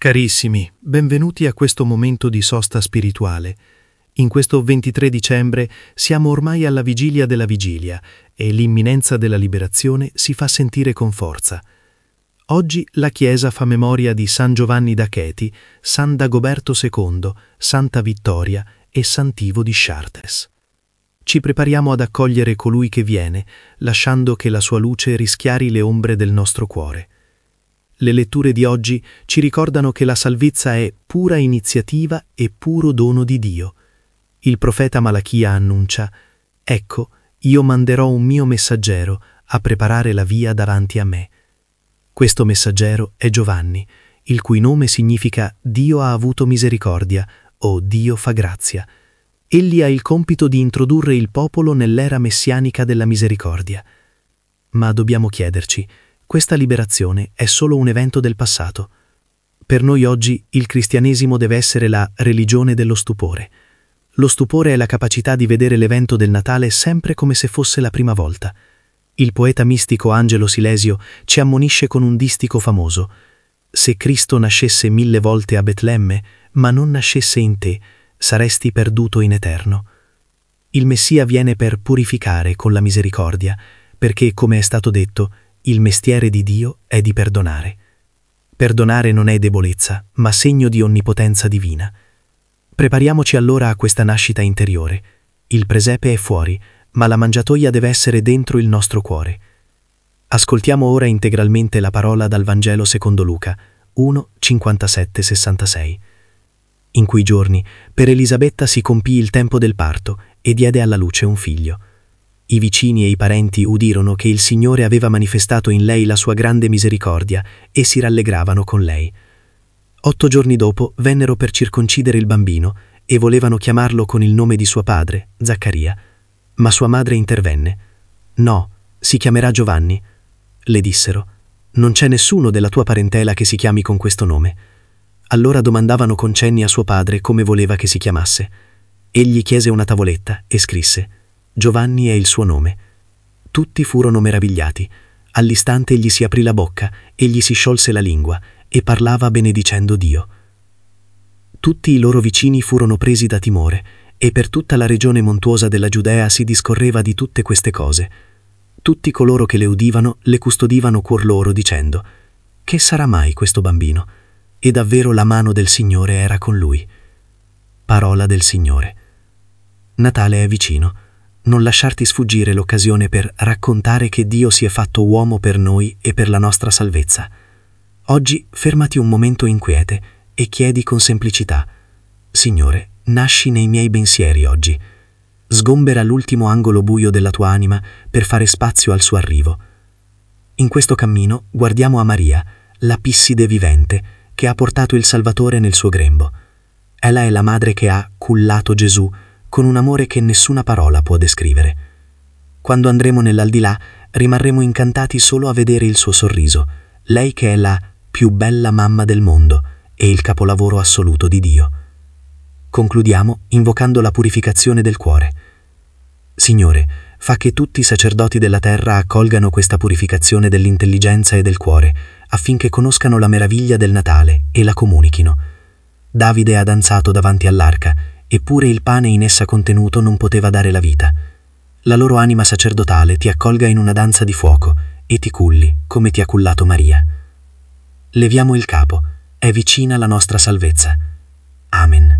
Carissimi, benvenuti a questo momento di sosta spirituale. In questo 23 dicembre siamo ormai alla vigilia della vigilia e l'imminenza della liberazione si fa sentire con forza. Oggi la Chiesa fa memoria di San Giovanni da Chieti, San Dagoberto II, Santa Vittoria e Sant'Ivo di Chartres. Ci prepariamo ad accogliere colui che viene, lasciando che la sua luce rischiari le ombre del nostro cuore. Le letture di oggi ci ricordano che la salvezza è pura iniziativa e puro dono di Dio. Il profeta Malachia annuncia: «Ecco, io manderò un mio messaggero a preparare la via davanti a me». Questo messaggero è Giovanni, il cui nome significa «Dio ha avuto misericordia» o «Dio fa grazia». Egli ha il compito di introdurre il popolo nell'era messianica della misericordia. Ma dobbiamo chiederci: questa liberazione è solo un evento del passato? Per noi oggi il cristianesimo deve essere la religione dello stupore. Lo stupore è la capacità di vedere l'evento del Natale sempre come se fosse la prima volta. Il poeta mistico Angelo Silesio ci ammonisce con un distico famoso: «Se Cristo nascesse 1000 volte a Betlemme, ma non nascesse in te, saresti perduto in eterno». Il Messia viene per purificare con la misericordia, perché, come è stato detto, il mestiere di Dio è di perdonare. Perdonare non è debolezza, ma segno di onnipotenza divina. Prepariamoci allora a questa nascita interiore. Il presepe è fuori, ma la mangiatoia deve essere dentro il nostro cuore. Ascoltiamo ora integralmente la parola dal Vangelo secondo Luca 1, 57-66. In quei giorni, per Elisabetta si compì il tempo del parto e diede alla luce un figlio. I vicini e i parenti udirono che il Signore aveva manifestato in lei la sua grande misericordia e si rallegravano con lei. 8 giorni dopo vennero per circoncidere il bambino e volevano chiamarlo con il nome di suo padre, Zaccaria. Ma sua madre intervenne. «No, si chiamerà Giovanni». Le dissero: «Non c'è nessuno della tua parentela che si chiami con questo nome». Allora domandavano con cenni a suo padre come voleva che si chiamasse. Egli chiese una tavoletta e scrisse: «Giovanni è il suo nome». Tutti furono meravigliati. All'istante gli si aprì la bocca e gli si sciolse la lingua e parlava benedicendo Dio. Tutti i loro vicini furono presi da timore e per tutta la regione montuosa della Giudea si discorreva di tutte queste cose. Tutti coloro che le udivano le custodivano cuor loro dicendo: «Che sarà mai questo bambino?» E davvero la mano del Signore era con lui. Parola del Signore. Natale è vicino. Non lasciarti sfuggire l'occasione per raccontare che Dio si è fatto uomo per noi e per la nostra salvezza. Oggi fermati un momento inquiete e chiedi con semplicità: «Signore, nasci nei miei pensieri oggi». Sgombera l'ultimo angolo buio della tua anima per fare spazio al suo arrivo. In questo cammino guardiamo a Maria, la Pisside vivente, che ha portato il Salvatore nel suo grembo. Ella è la madre che ha cullato Gesù con un amore che nessuna parola può descrivere. Quando andremo nell'aldilà rimarremo incantati solo a vedere il suo sorriso, lei che è la più bella mamma del mondo e il capolavoro assoluto di Dio. Concludiamo invocando la purificazione del cuore. Signore, fa che tutti i sacerdoti della terra accolgano questa purificazione dell'intelligenza e del cuore, affinché conoscano la meraviglia del Natale e la comunichino. Davide ha danzato davanti all'arca, eppure il pane in essa contenuto non poteva dare la vita. La loro anima sacerdotale ti accolga in una danza di fuoco e ti culli come ti ha cullato Maria. Leviamo il capo, è vicina la nostra salvezza. Amen.